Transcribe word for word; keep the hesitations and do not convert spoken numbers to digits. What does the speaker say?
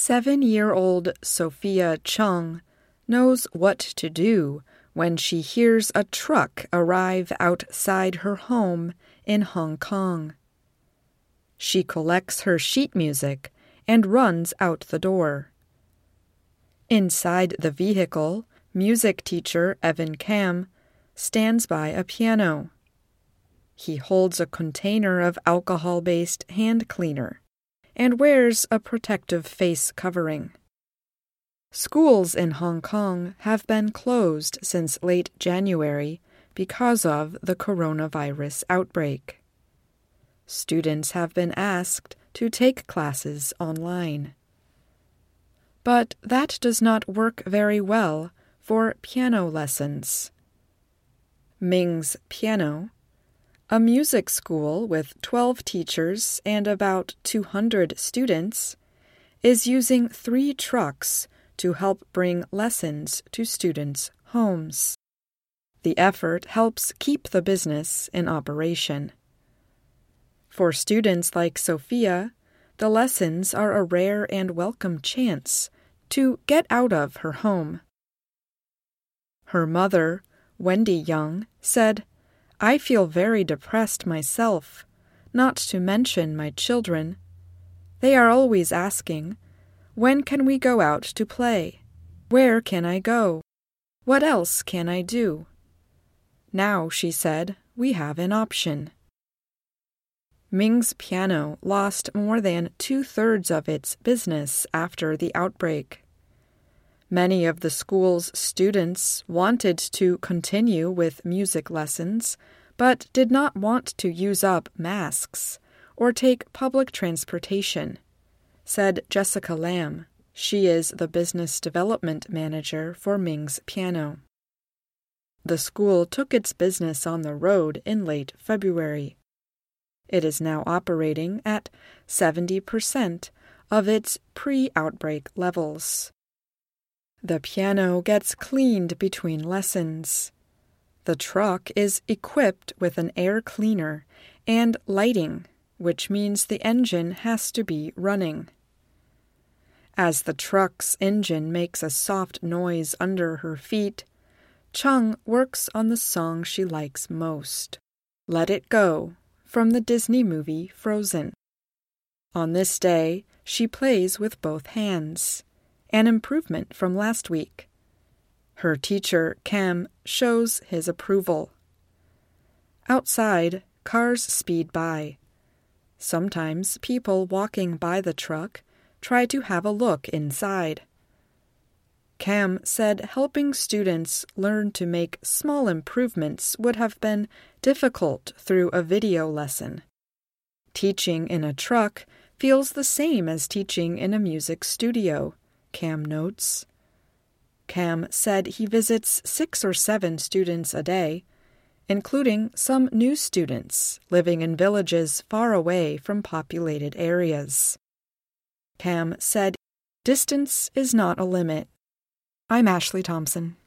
Seven-year-old Sophia Chung knows what to do when she hears a truck arrive outside her home in Hong Kong. She collects her sheet music and runs out the door. Inside the vehicle, music teacher Evan Kam stands by a piano. He holds a container of alcohol-based hand cleaner and wears a protective face covering. Schools in Hong Kong have been closed since late January because of the coronavirus outbreak. Students have been asked to take classes online. But that does not work very well for piano lessons. Ming's Piano, a music school with twelve teachers and about two hundred students, is using three trucks to help bring lessons to students' homes. The effort helps keep the business in operation. For students like Sophia, the lessons are a rare and welcome chance to get out of her home. Her mother, Wendy Young, said, "I feel very depressed myself, not to mention my children. They are always asking, 'When can we go out to play? Where can I go? What else can I do?' Now," she said, "we have an option." Ming's Piano lost more than two-thirds of its business after the outbreak. Many of the school's students wanted to continue with music lessons, but did not want to use up masks or take public transportation, said Jessica Lam. She is the business development manager for Ming's Piano. The school took its business on the road in late February. It is now operating at seventy percent of its pre-outbreak levels. The piano gets cleaned between lessons. The truck is equipped with an air cleaner and lighting, which means the engine has to be running. As the truck's engine makes a soft noise under her feet, Chung works on the song she likes most, "Let It Go," from the Disney movie Frozen. On this day, she plays with both hands, an improvement from last week. Her teacher, Kam, shows his approval. Outside, cars speed by. Sometimes people walking by the truck try to have a look inside. Kam said helping students learn to make small improvements would have been difficult through a video lesson. Teaching in a truck feels the same as teaching in a music studio, Kam notes. Kam said he visits six or seven students a day, including some new students living in villages far away from populated areas. Kam said, "Distance is not a limit." I'm Ashley Thompson.